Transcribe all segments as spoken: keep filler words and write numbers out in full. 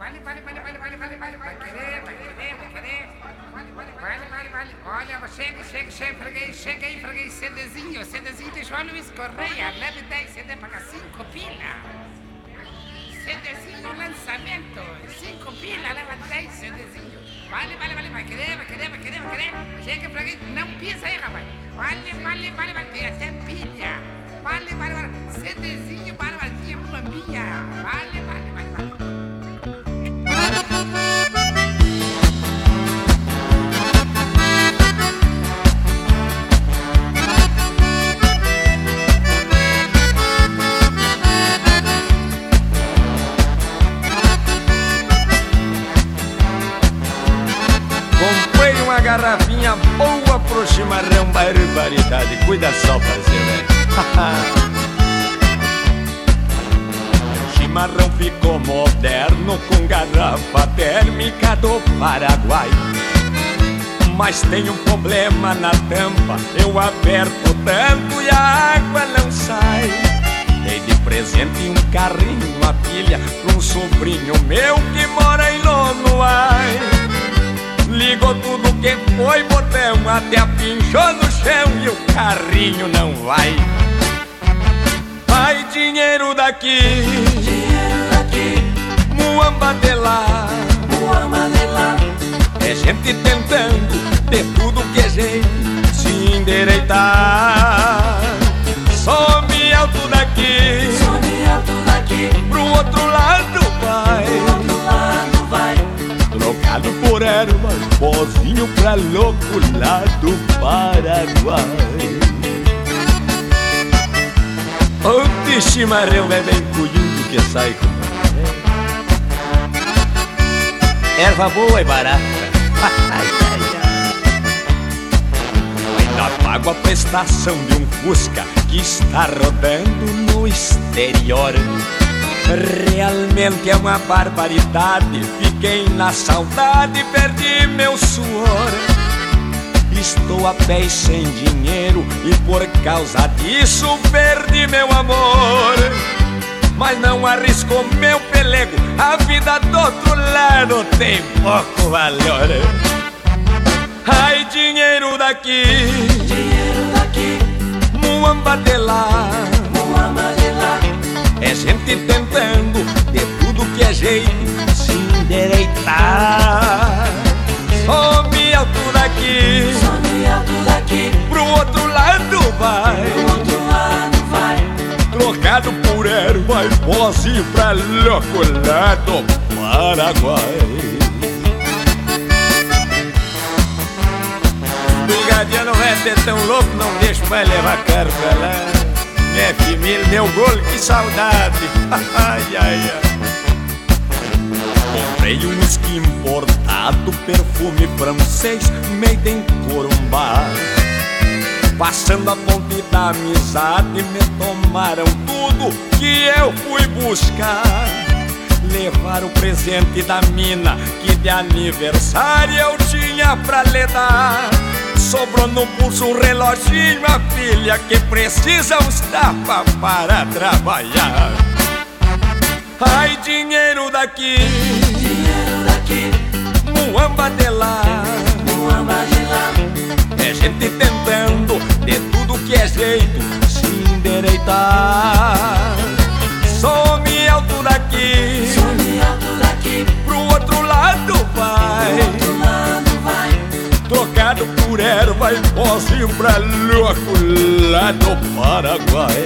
Vale, vale, vale, vale, vale, vale, vale, vai querer, vai querer, vai querer. Vale, vale, vale. Olha, chega, chega, chega, freguês, chega aí, freguês, CDzinho, CDzinho de João Luiz Correia, leve dez C D, paga cinco pila. CDzinho lançamento, cinco pila, leva dez CDzinho. Vale, vale, vale, vai querer, vai querer, vai querer, vai querer. Chega, freguês, não pisa aí, rapaz. Vale, vale, vale, vale, tem até pilha. Vale, vale, vale, CDzinho, barbadinha, mulambinha. Vale, vale, vale, vale. Comprei uma garrafinha boa pro chimarrão, barbaridade. Cuida só, parceiro, velho. Chimarrão ficou moderno com garrafa térmica do Paraguai. Mas tem um problema na tampa, eu aperto tanto e a água não sai. Dei de presente um carrinho, uma pilha, pra um sobrinho meu que mora em Lonoai. Ligou tudo que foi botão, até pinchou no chão e o carrinho não vai. Ai, dinheiro daqui, dinheiro daqui, muamba de lá, muamba de lá. É gente tentando de tudo que é jeito se endireitar. Some alto daqui, some alto daqui, pro outro lado vai, pro outro lado vai. Trocado por ervas, pozinho pra louco lá do Paraguai. Onde chimarrão é bem cunhudo que sai com erva boa e barata. Ai, ai, ai. Ainda pago a prestação de um Fusca que está rodando no exterior. Realmente é uma barbaridade. Fiquei na saudade, perdi meu suor. Estou a pé e sem dinheiro e por causa disso perdi meu amor. Mas não arrisco meu pelego, a vida do outro lado tem pouco valor. Ai, dinheiro daqui, dinheiro daqui, muamba de lá, muamba de lá. É gente tentando de tudo que é jeito se endireitar. Some alto daqui, some alto daqui, pro outro lado vai, pro outro lado vai. Trocado por erva e pozinho pra louco lá do Paraguai. Do Gadiano é ser tão louco, não deixo mais levar caro pra lá. Minha família, meu golo, que saudade. Ai, ai, ai. Comprei um whisky importado, perfume francês, made in Corumbá. Passando a ponte da amizade, me tomaram tudo que eu fui buscar. Levaram o presente da mina que de aniversário eu tinha pra lhe dar. Sobrou no pulso um reloginho, a filha que precisa uns tapas para trabalhar. Ai, dinheiro daqui, dinheiro daqui, muamba de lá, muamba de lá. É gente tentando de tudo que é jeito se endireitar. Some alto daqui, some alto daqui, pro outro lado vai, pro outro lado vai. Trocado por erva e pozinho pra louco lá do Paraguai.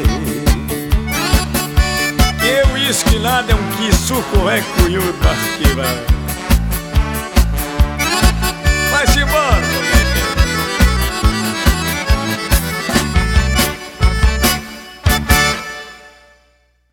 Que uísque nada é um que suco é cunhudo, acho que vai. Vai-se embora.